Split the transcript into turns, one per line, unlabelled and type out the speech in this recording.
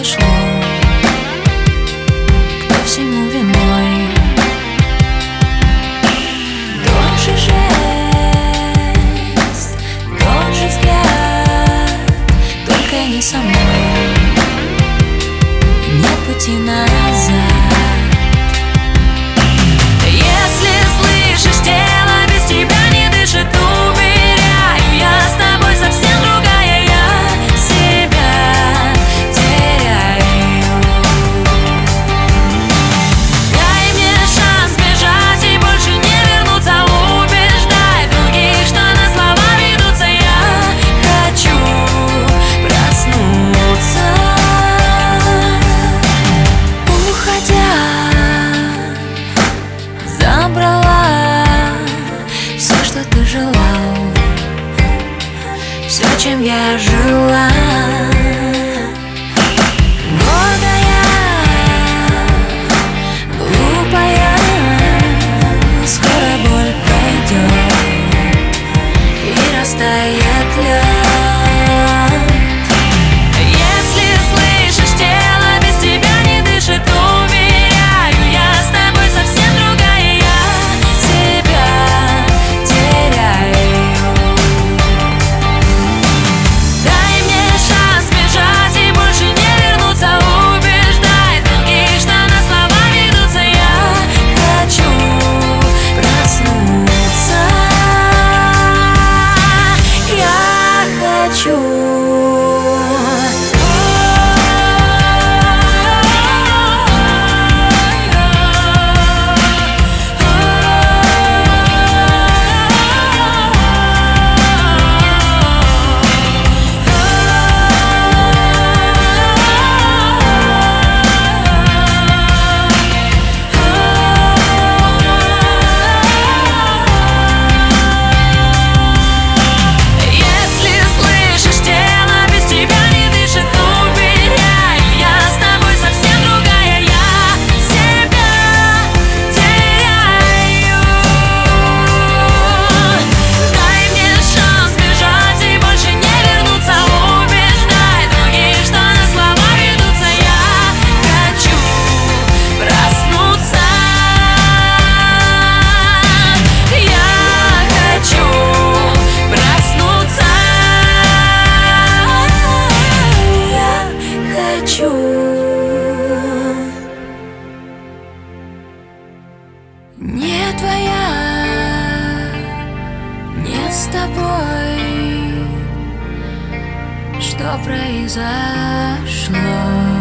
произошло? Кто всему виной? Тот же жест, тот же взгляд, только не со мной. Нет пути назад. Если слышишь, тело без тебя не дышит, уверяю, я с тобой совсем другая, я себя теряю. Дай мне шанс бежать и больше не вернуться, убеждай других, что на слова ведутся. Я хочу проснуться. Уходя, забрала все, что ты желал, все, чем я жила. Гордая, глупая, скоро боль пройдет и растает лед. Если слышишь, тело без тебя не дышит, уверяю, я с тобой совсем другая, я себя теряю. Дай мне шанс бежать и больше не вернуться, убеждай других, что на слова ведутся. Я хочу проснуться. Я хочу. Не твоя, не с тобой. Что произошло?